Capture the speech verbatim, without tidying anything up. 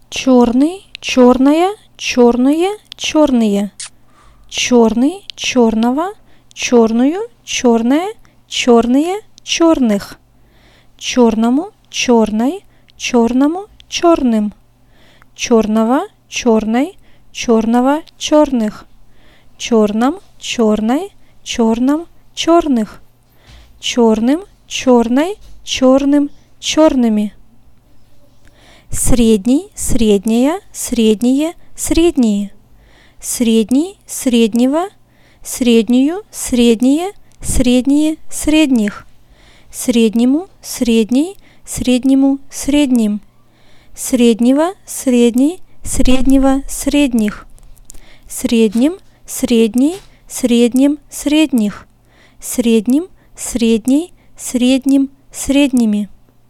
черный, черная, черные, черные, черный, черного, черную, черное, черные, черных, черному, черной, черному, черным, черного, черной, черного, черных, черном, черной, черном, черных, черным, черной, черным, черными, средний, средняя, средние, средние, средний, среднего, среднюю, средние, средние, средних, среднему, средний, среднему, средним, среднего, средний, среднего, средних, средним, средний, средним, средних, средним, средней, средним, средними.